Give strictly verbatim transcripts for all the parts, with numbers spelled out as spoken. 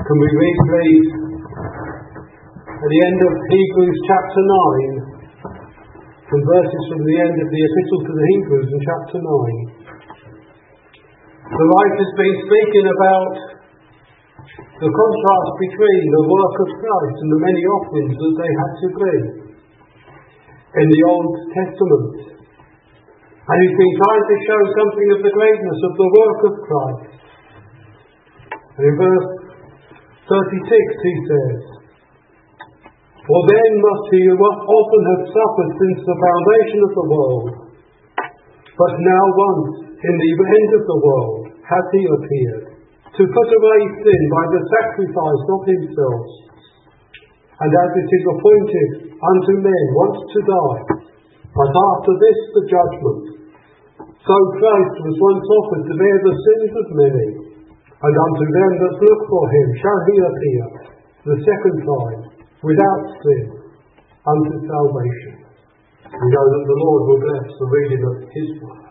Can we read, please, at the end of Hebrews chapter nine, some verses from the end of the Epistle to the Hebrews in chapter nine. The writer's been speaking about the contrast between the work of Christ and the many offerings that they had to bring in the Old Testament. And he's been trying to show something of the greatness of the work of Christ. And in verse thirty-six he says, "For then must he often have suffered since the foundation of the world, but now once in the end of the world hath he appeared, to put away sin by the sacrifice of himself. And as it is appointed unto men once to die, but after this the judgment, so Christ was once offered to bear the sins of many, and unto them that look for him shall he appear the second time, without sin, unto salvation." We know that the Lord will bless the reading of his word.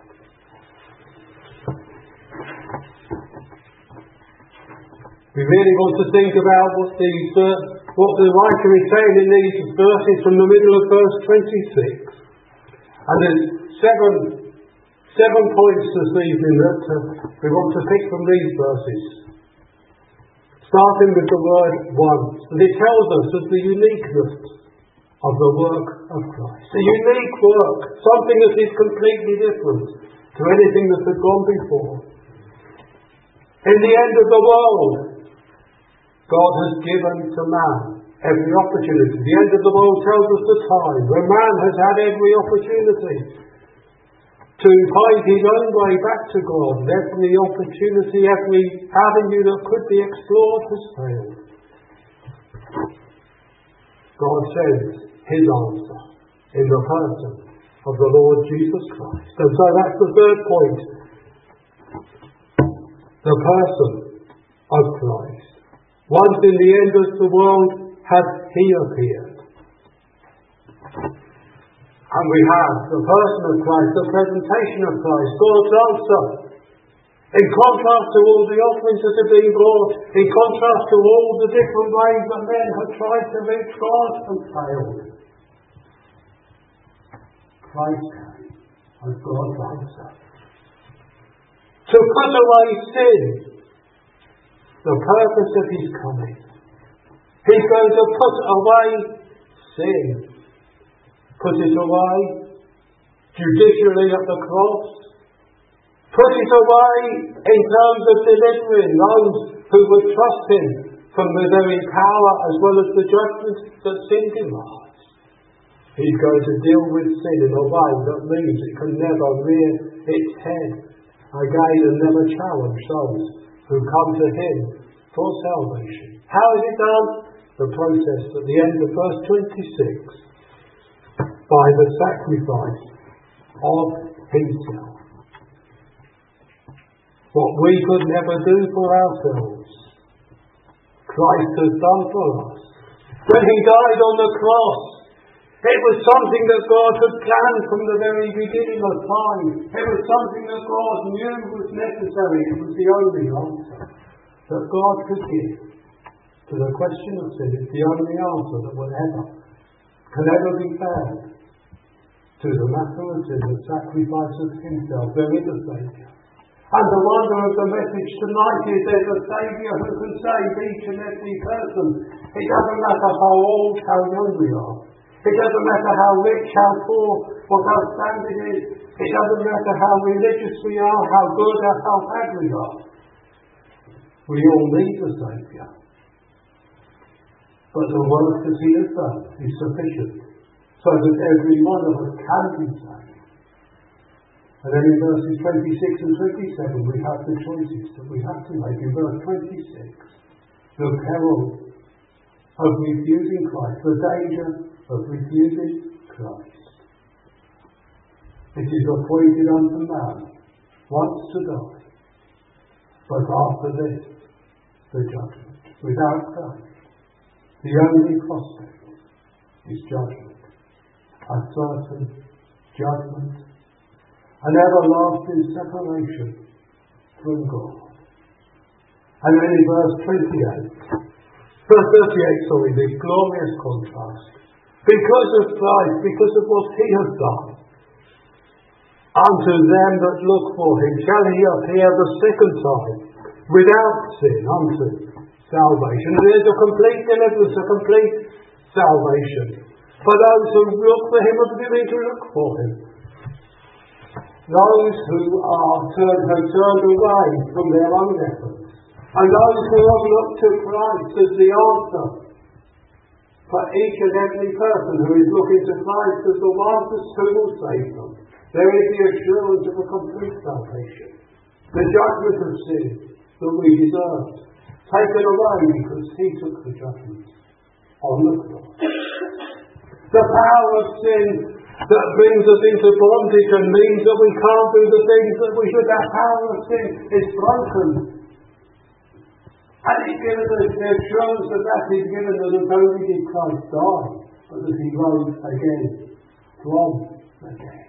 We really want to think about what the, uh, what the writer is saying in these verses from the middle of verse twenty-six. And there's seven, seven points this evening that uh, we want to pick from these verses. Starting with the word once. And it tells us of the uniqueness of the work of Christ. A unique work. Something that is completely different to anything that had gone before. In the end of the world, God has given to man every opportunity. The end of the world tells us the time when man has had every opportunity to find his own way back to God. And every opportunity, every avenue that could be explored has failed. God sends his answer in the person of the Lord Jesus Christ. And so that's the third point. The person of Christ. Once in the end of the world hath he appeared. And we have the person of Christ, the presentation of Christ, God's answer. In contrast to all the offerings that have been brought, in contrast to all the different ways that men have tried to reach God and failed, Christ came as God's answer. To put away sin, the purpose of his coming. He's going to put away sin. Put it away judicially at the cross. Put it away in terms of delivering those who would trust him from the very power as well as the judgment that sin demands. He's going to deal with sin in a way that means it can never rear its head again and never challenge those who come to him for salvation. How is it done? The process at the end of verse twenty-six. By the sacrifice of himself. What we could never do for ourselves, Christ has done for us. When he died on the cross, it was something that God had planned from the very beginning of time. It was something that God knew was necessary. It was the only answer that God could give to the question of sin. It's the only answer that will ever, can ever be found to the matter of sin, the sacrifice of himself. There is a Saviour. And the wonder of the message tonight is there's a Saviour who can save each and every person. It doesn't matter how old, how young we are. It doesn't matter how rich, how poor, what our standing is. It doesn't matter how religious we are, how good or how bad we are. We all need a Saviour. But the work that he has done is sufficient so that every one of us can be saved. And then in verses twenty-six and twenty-seven we have the choices that we have to make. In verse twenty-six, the peril of refusing Christ, the danger of refusing Christ. It is appointed unto man once to die, but after this the judgment. Without Christ, the only prospect is judgment, a certain judgment, an everlasting separation from God. And then in verse twenty-eight, Verse thirty-eight, sorry, the glorious contrast. Because of Christ, because of what he has done, unto them that look for him shall he appear the second time, without sin, unto salvation. There's a complete deliverance, a complete salvation. For those who look for him are beginning to look for him. Those who are turned, have turned away from their own efforts. And those who have looked to Christ as the answer for each and every person who is looking to Christ as the one who will save them. There is the assurance of a complete salvation. The judgment of sin that we deserved, taken away because he took the judgment on the cross. The power of sin that brings us into bondage and means that we can't do the things that we should. That power of sin is broken. And he's given us the assurance that that is given us not only did Christ die, but that he rose again from the dead.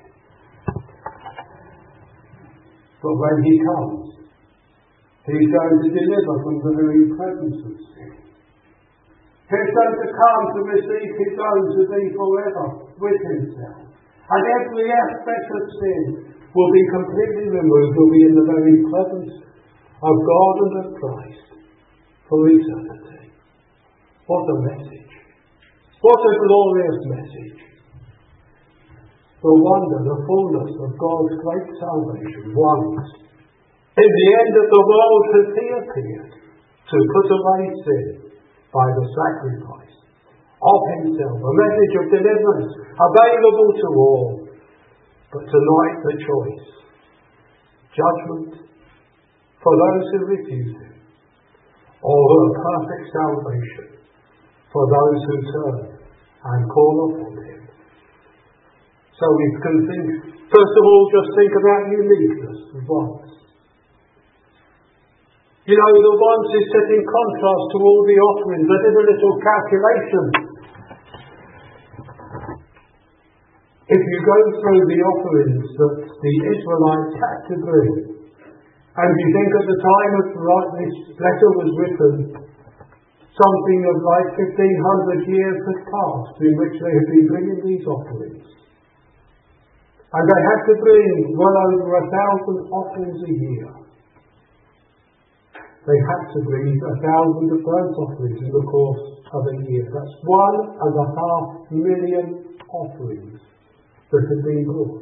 But when he comes, he's going to deliver from the very presence of sin. He's going to come to receive his own to be forever with himself. And every aspect of sin will be completely removed, will be in the very presence of God and of Christ for eternity. What a message. What a glorious message. The wonder, the fullness of God's great salvation once. In the end of the world has he appeared to put away sin by the sacrifice of himself. A message of deliverance available to all. But tonight the choice. Judgment for those who refuse him. Or a perfect salvation for those who turn and call upon him. So we can think, first of all, just think about uniqueness, the once. You know, the once is set in contrast to all the offerings. I did a little calculation. If you go through the offerings that the Israelites had to bring, and you think at the time of this letter was written, something of like fifteen hundred years had passed in which they had been bringing these offerings. And they had to bring well over a thousand offerings a year. They had to bring a thousand of burnt offerings in the course of a year. That's one and a half million offerings that had been brought.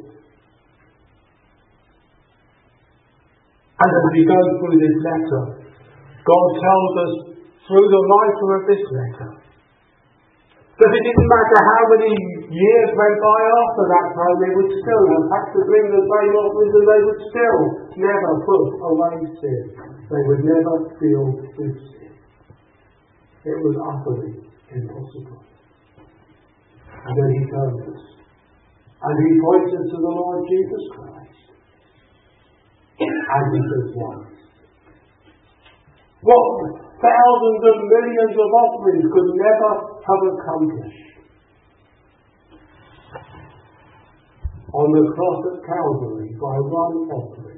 And as we go through this letter, God tells us through the writer of this letter that it didn't matter how many years went by after that time, they would still have had to bring the same offerings and they would still never put away sin. They would never deal with sin. It was utterly impossible. And then he tells us, and he points us to the Lord Jesus Christ. And he says once. What thousands of millions of offerings could never have accomplished. On the cross at Calvary, by one offering,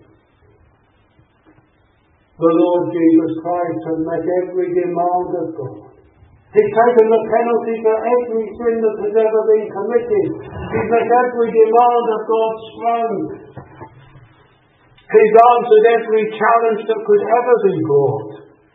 the Lord Jesus Christ has met every demand of God. He's taken the penalty for every sin that has ever been committed. He's met every demand of God's throne. He's answered every challenge that could ever be brought.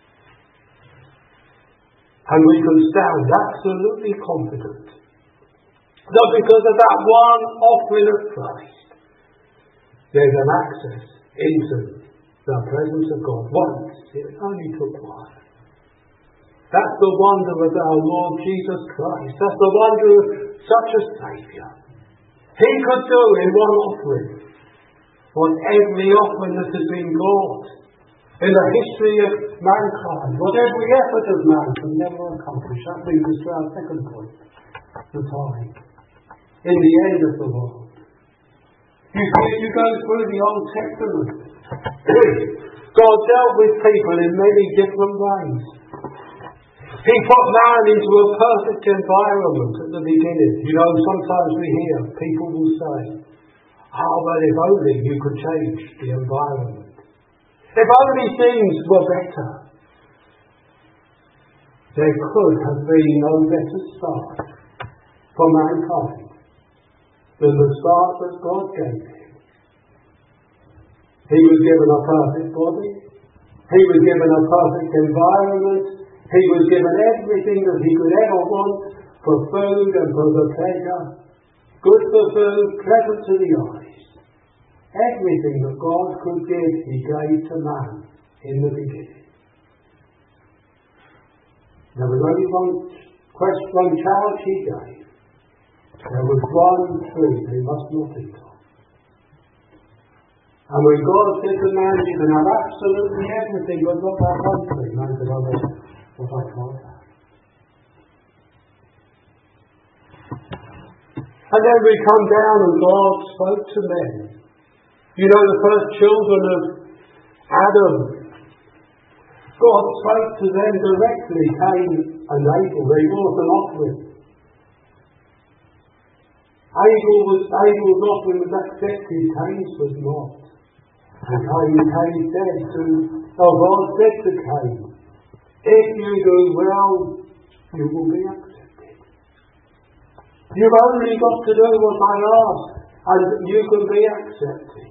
And we can stand absolutely confident that because of that one offering of Christ, there's an access into the presence of God. Once, it only took one. That's the wonder of our Lord Jesus Christ. That's the wonder of such a Saviour. He could do in one offering what every offering that has been brought in the history of mankind, what every effort of man can never accomplish. That brings us to our second point, the time. In the end of the world. You see, if you go through the Old Testament, God dealt with people in many different ways. He put man into a perfect environment at the beginning. You know, sometimes we hear people will say, oh, well, if only you could change the environment. If only things were better. there could have been no better start for mankind than the start that God gave him. He was given a perfect body. He was given a perfect environment. He was given everything that he could ever want for food and for the pleasure. Good for food, pleasant to the eyes. Everything that God could give, he gave to man in the beginning. There was only one question, one charge he gave. There was one tree they must not eat of. And when God said to man, you can have absolutely everything, but not that one tree, man said, oh, that's what I can't have. And then we come down and God spoke to men. You know, the first children of Adam, God spoke to them directly, Cain and Abel. They brought an offering. Abel was, Abel's offering was accepted, Cain's was not. And Cain, Cain said to, oh, God said to Cain, if you do well, you will be accepted. You've only got to do what I ask, and you can be accepted.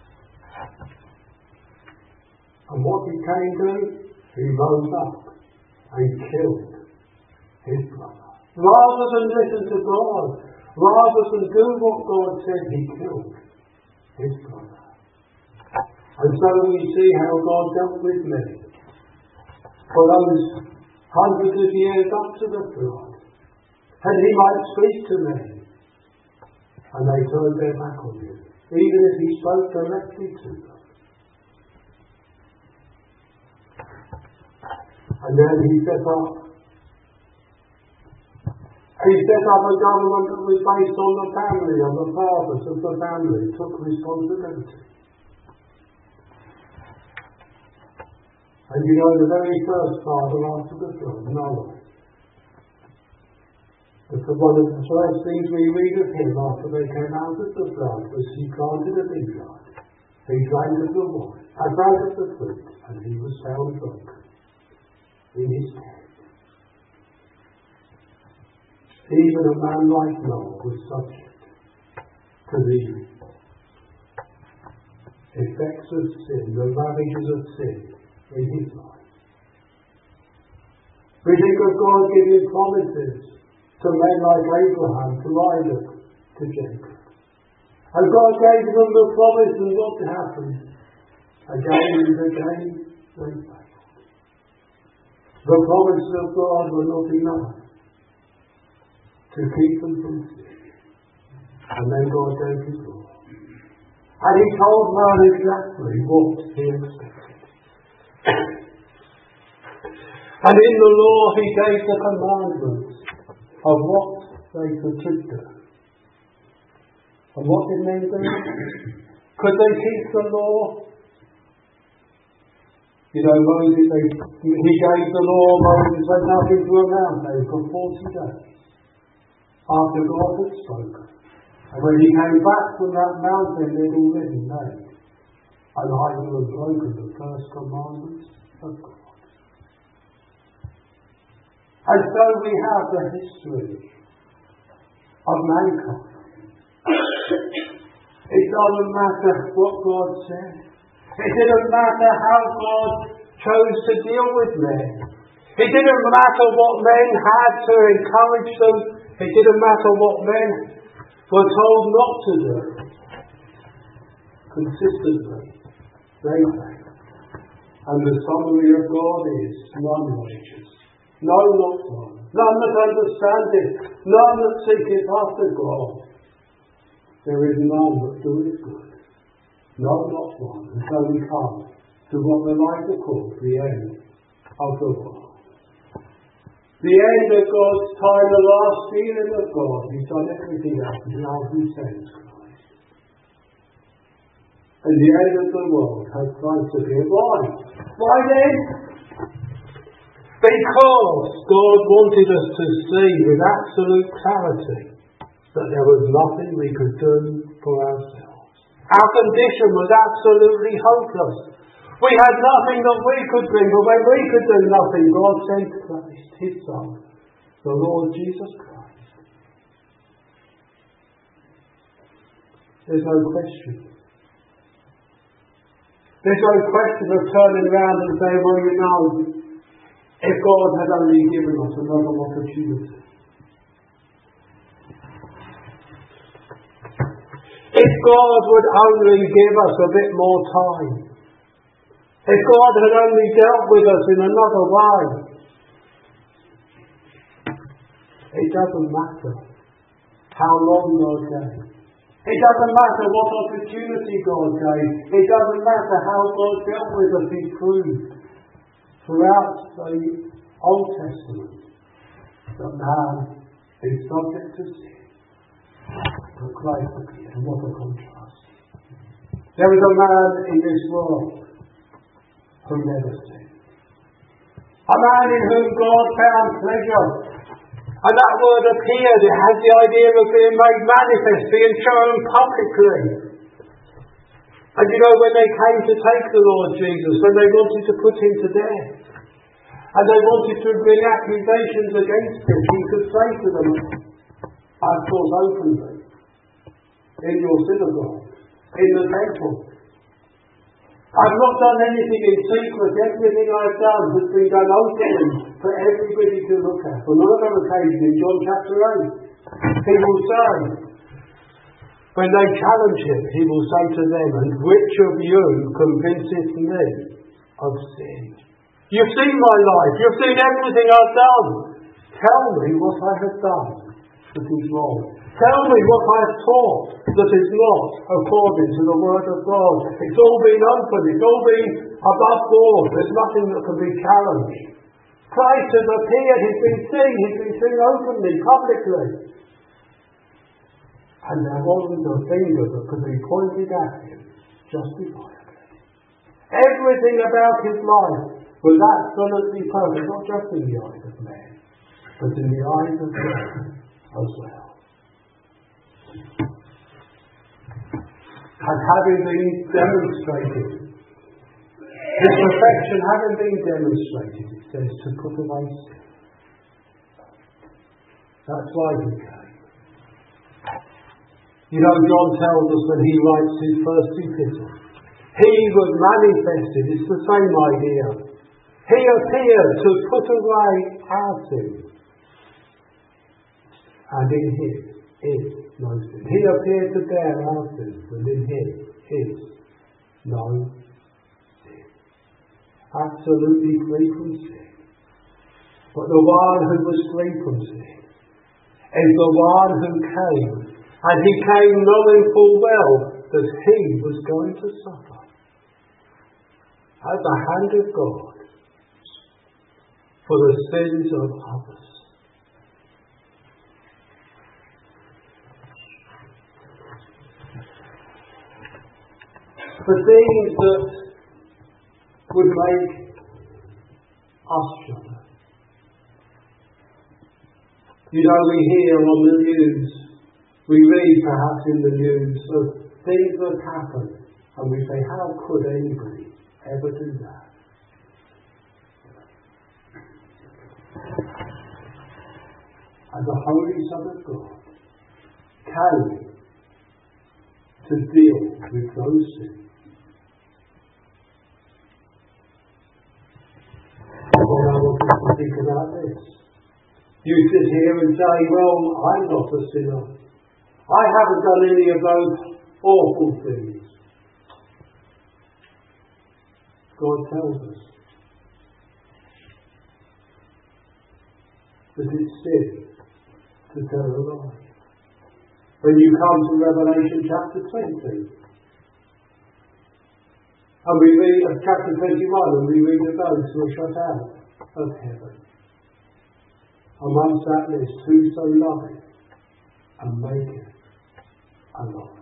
And what did Cain do? He rose up and killed his brother. Rather than listen to God, rather than do what God said, he killed his brother. And so we see how God dealt with men for those hundreds of years up to the flood. And he might speak to men, and they turned their back on him, even if he spoke directly to them. And then he set up, he set up a government that was based on the family, on the fathers of the family, took responsibility. And you know, the very first father after the flood, Noah, that's one of the first things we read of him after they came out of the flood was he planted a vineyard, he drank of the wine, and drank of the fruit, and he was found drunk in his tent. Even a man like Noah was subject to the effects of sin, the ravages of sin in his life. We think of God giving promises to men like Abraham, to Isaac, to Jacob. And God gave them the promise, and what happened? Again and again, they failed. The promises of God were not enough to keep them from sin. And then God gave his law. And he told man exactly what he expected. And in the law he gave the commandments of what they could do. And what did men do? Could they keep the law? You know, Moses, they, he gave the law, Moses went up into a mountain for forty days after God had spoken. And when he came back from that mountain, they'd already made an idol and broken the first commandments of God. And so we have the history of mankind. It doesn't matter what God said. It didn't matter how God chose to deal with men. It didn't matter what men had to encourage them. It didn't matter what men were told not to do. Consistently, they failed. And the summary of God is none righteous. No, not one. None that understandeth. None that seeketh after God. There is none that doeth good. No, not one. And so we come to what the writer calls the end of the world. The end of God's time, the last feeling of God. He's done everything else, and now he sends Christ. And the end of the world has Christ to be. Why? Why then? Because God wanted us to see with absolute clarity that there was nothing we could do for ourselves. Our condition was absolutely hopeless. We had nothing that we could bring, but when we could do nothing, God sent Christ, His Son, the Lord Jesus Christ. There's no question. There's no question of turning around and saying, well, you know, if God had only given us another opportunity. If God would only give us a bit more time. If God had only dealt with us in another way. It doesn't matter how long God gave. It doesn't matter what opportunity God gave. It doesn't matter how God dealt with us. He proved throughout the Old Testament that man is subject to sin. But Christ appeared. And what a contrast. There is a man in this world who never sinned. A man in whom God found pleasure. And that word appeared. It has the idea of being made manifest, being shown publicly. And you know, when they came to take the Lord Jesus, when they wanted to put him to death, and they wanted to bring accusations against him, he could say to them, I've taught openly in your synagogue, in the temple. I've not done anything in secret. Everything I've done has been done openly for everybody to look at. On another occasion in John chapter eight, he will say, when they challenge him, he will say to them, and which of you convinces me of sin? You've seen my life. You've seen everything I've done. Tell me what I have done that is wrong. Tell me what I have taught that is not according to the word of God. It's all been open. It's all been above board. There's nothing that can be challenged. Christ has appeared. He's been seen. He's been seen openly, publicly. And there wasn't a finger that could be pointed at him justifiably. Everything about his life was absolutely perfect, not just in the eyes of men, but in the eyes of God as well. And having been demonstrated, his perfection having been demonstrated, it says to put away sin. That's why he came. You know, John tells us when he writes his first epistle, he was manifested. It's the same idea. He appeared to put away our sin. And in him is no sin. He appeared to bear our sins, and in him is no sin. Absolutely free from sin. But the one who was free from sin is the one who came, and he came knowing full well that he was going to suffer at the hand of God for the sins of others. For things that would make us shudder. You know, we hear on the news, we read perhaps in the news of things that happen, and we say, how could anybody ever do that? And the Holy Son of God came to deal with those sins. Well, I want us to think about this. You sit here and say, well, I'm not a sinner. I haven't done any of those awful things. God tells us that it's sin to tell a lie. When you come to Revelation chapter twenty, and we read of chapter twenty-one, and we read of those who are shut out of heaven. Amongst that list, whoso loveth and maketh a lie.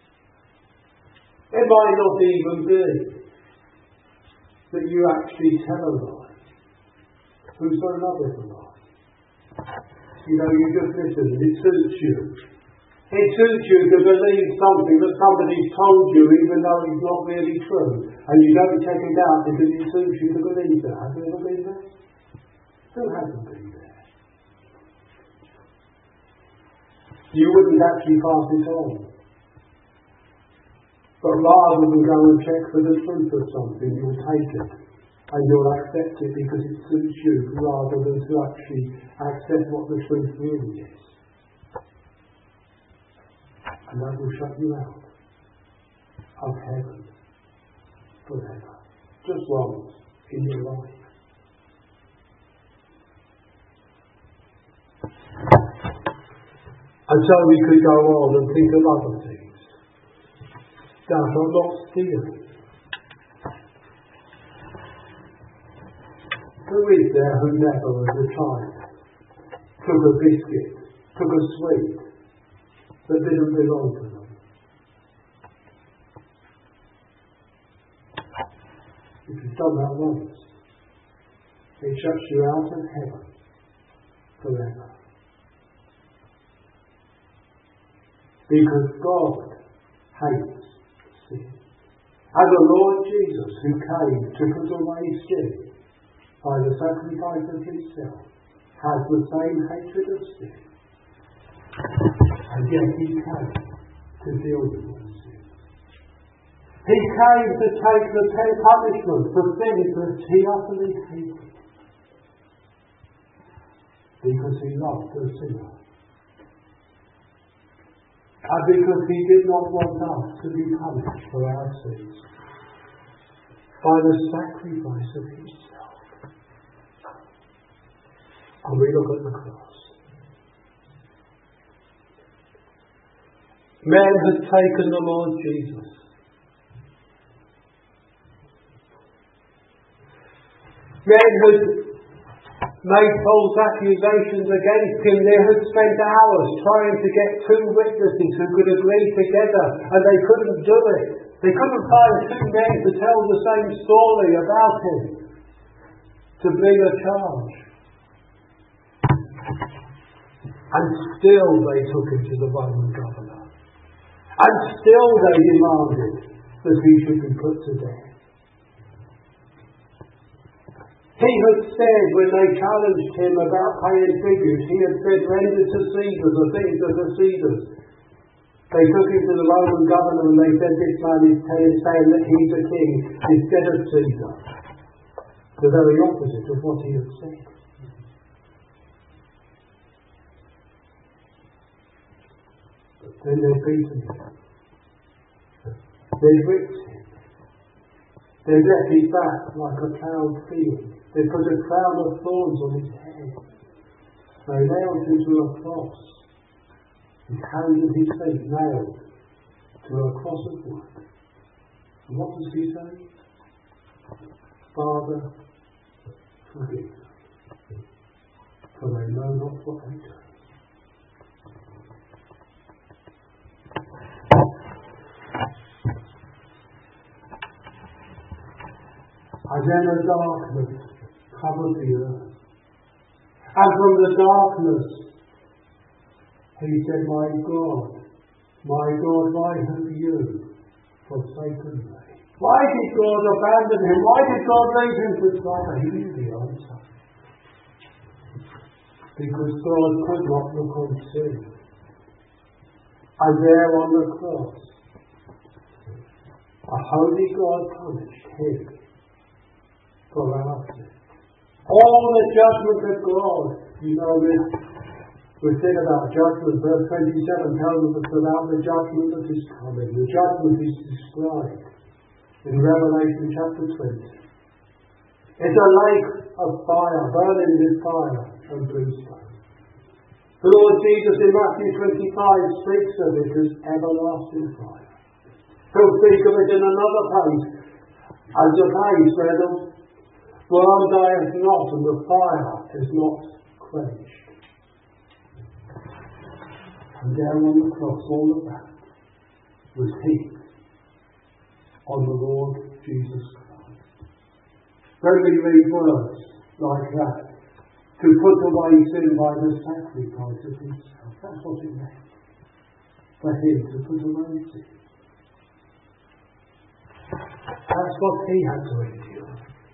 It might not even be that you actually tell a lie. Whoso loveth a lie. You know, you just listen, it suits you. It suits you to believe something that somebody's told you, even though it's not really true. And you don't check it out because it suits you to believe that. Have you ever been there? Who hasn't been there? You wouldn't actually pass it on. But rather than go and check for the truth of something, you'll take it. And you'll accept it because it suits you, rather than to actually accept what the truth really is. And that will shut you out of heaven forever. Just once in your life. And so we could go on and think of other things. Thou shalt not steal. Who is there who never, as a child, took a biscuit, took a sweet that didn't belong to them? If you've done that once, it shuts you out of heaven forever. Because God hates sin. And the Lord Jesus, who came to put away sin by the sacrifice of himself, has the same hatred of sin. And yet he came to deal with those sins. He came to take the punishment for things that he utterly hated. Because he loved the sinner. And because he did not want us to be punished for our sins by the sacrifice of himself. And we look at the cross. Man has taken the Lord Jesus. Man has made false accusations against him. They had spent hours trying to get two witnesses who could agree together, and they couldn't do it. They couldn't find two men to tell the same story about him, to bring a charge. And still they took him to the Roman governor. And still they demanded that he should be put to death. He had said, when they challenged him about paying tribute, he had said, render to Caesar the things that are Caesar's. They took him to the Roman governor and they said, this man is saying that he's a king instead of Caesar. The very opposite of what he had said. But then they beaten him. They whipped him. They left his back like a ploughed field. They put a crown of thorns on his head. They nailed him to a cross. His hands and his feet nailed to a cross of wood. And what does he say? Father, forgive them, for they know not what they do. And then a darkness covered the earth. And from the darkness he said, my God, my God, why have you forsaken me? Why did God abandon him? Why did God leave him to die? He knew the answer. Because God could not look on sin. And there on the cross, a holy God punished him for our sin. All the judgment of God, you know this, we said about judgment, verse twenty-seven tells us about the judgment that is coming. The judgment is described in Revelation chapter twenty. It's a lake of fire, burning with fire and brimstone. The Lord Jesus in Matthew twenty-five speaks of it as everlasting fire. He'll speak of it in another place as a place where the worm dieth not and the fire is not quenched. And there on the cross, all of that was heaped on the Lord Jesus Christ. When we read words like that, to put away sin by the sacrifice of himself, that's what it meant. For him to put away sin. That's what he had to endure.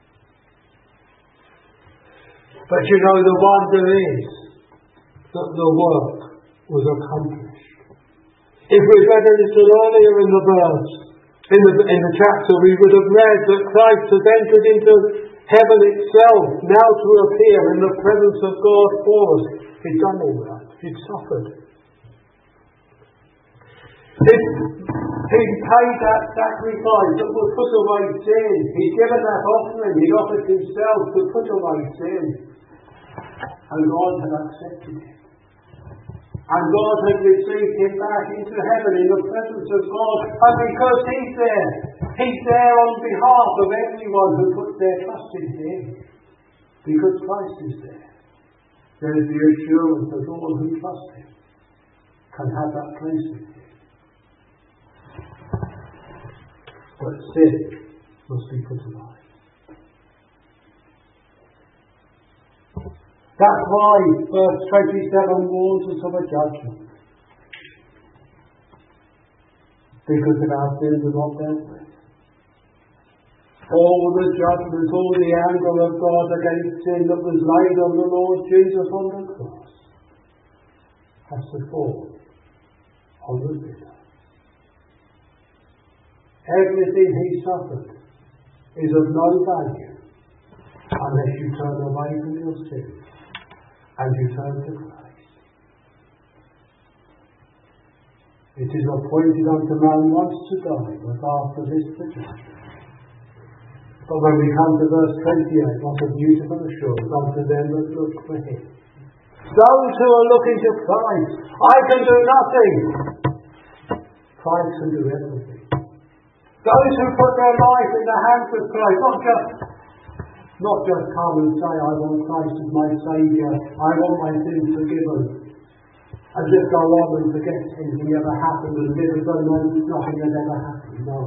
But you know, the wonder is that the work was accomplished. If we'd read a little earlier in the verse, in the, in the chapter, we would have read that Christ has entered into heaven itself, now to appear in the presence of God for us. He'd done all that. He'd suffered. He'd, he'd paid that sacrifice that would put away sin. He'd given that offering. He'd offered himself to put away sin. And God had accepted it. And God had received him back into heaven in the presence of God. And because he's there, he's there on behalf of everyone who puts their trust in him. Because Christ is there. There is the assurance that all who trust him can have that place with him. But sin must be put away. That's why verse twenty-seven warns us of a judgment. Because of our sins are not dealt with. All the judgment, all the anger of God against sin that was laid on the Lord Jesus on the cross has to fall on the sinner. Everything he suffered is of no value unless you turn away from your sin and you turn to Christ. It is appointed unto man once to die, but after this the judgment. But when we come to verse twenty-eight, what a beautiful assurance unto them that look for him. Those who are looking to Christ, I can do nothing. Christ can do everything. Those who put their life in the hands of Christ, not just Not just come and say, I want Christ as my Saviour, I want my sins forgiven, and just go on and forget anything ever happened and live as though nothing had ever happened. No.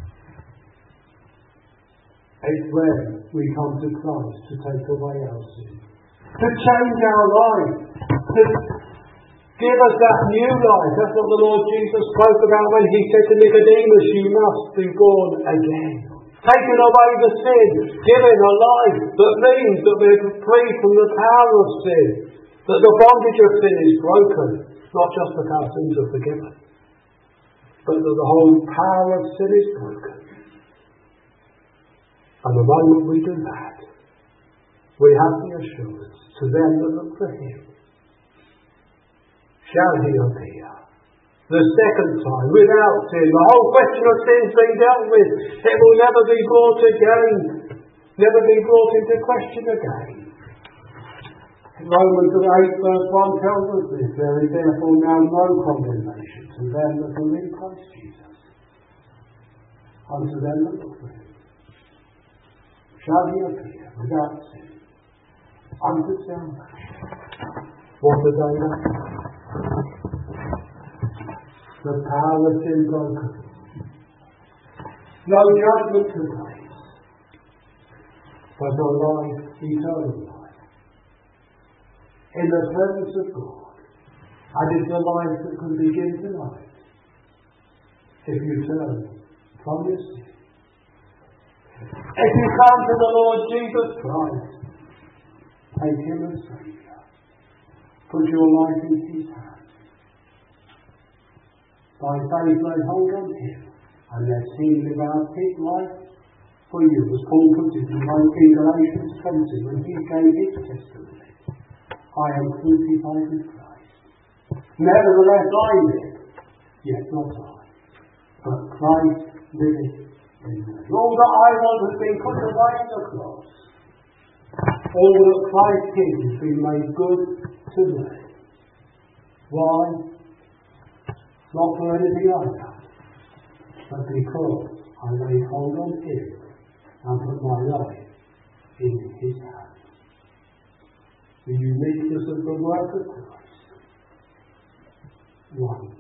It's when we come to Christ to take away our sin, to change our life, to give us that new life. That's what the Lord Jesus spoke about when he said to Nicodemus, you must be born again. Taking away the sin, given a life that means that we're free from the power of sin, that the bondage of sin is broken, not just that our sins are forgiven, but that the whole power of sin is broken. And the moment we do that, we have the assurance to them that look for him, shall he appear the second time, without sin. The whole question of sin's been dealt with. It will never be brought again, never be brought into question again. Romans eight verse one tells us this. There is therefore now no condemnation to them that are in Christ Jesus, unto them that look for him. Shall he appear without sin, unto salvation. What a day that is. The power of sin broken. No judgment to place, but a life, eternal life, in the presence of God. And it's a life that can begin tonight, if you turn from your sin. If you come to the Lord Jesus Christ, take him as Saviour. Put your life in his hands. By faith lay hold on him, and let him live out his life for you, as Paul puts it in Galatians twenty, when he gave his testimony. I am crucified with Christ. Nevertheless I live, yet not I, but Christ liveth in me. All that I want has been put away on the cross. All that Christ did has been made good to me. Why? Not for anything I've done, but because I laid hold on him and put my life in his hands. The uniqueness of the work of Christ. One.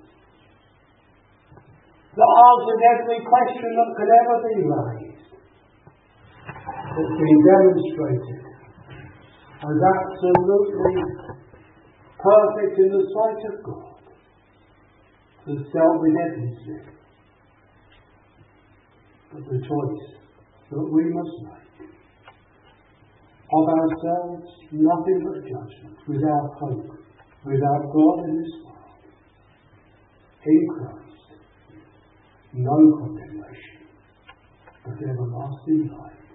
That answers every question that could ever be raised. It's been demonstrated as absolutely perfect in the sight of God. The self-redemption. but the choice that we must make. Of ourselves, nothing but judgment, without hope, without God in this world. In Christ, no condemnation, but everlasting life.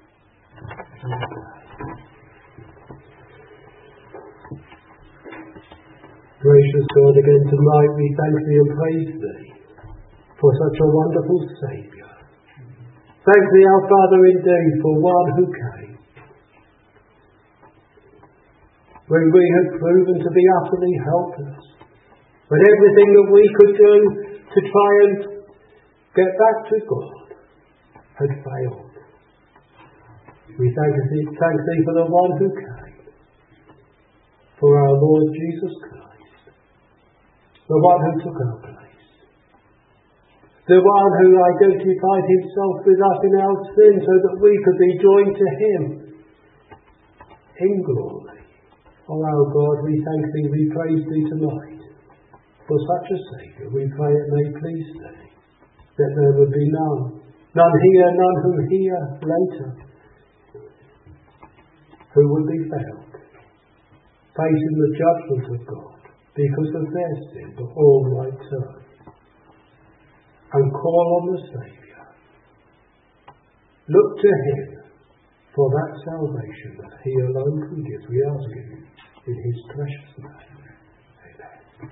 Gracious God, again tonight we thank Thee and praise Thee for such a wonderful Saviour. Thank Thee, our Father, indeed, for one who came when we had proven to be utterly helpless, when everything that we could do to try and get back to God had failed. We thank Thee, thank Thee for the one who came, for our Lord Jesus Christ, the one who took our place, the one who identified Himself with us in our sin so that we could be joined to Him in glory. O our God, we thank Thee, we praise Thee tonight for such a Saviour. We pray it may please Thee that there would be none, none here, none who hear later, who would be found facing the judgment of God because of their sin, but all might turn and call on the Saviour. Look to Him for that salvation that He alone can give. We ask Him in His precious name.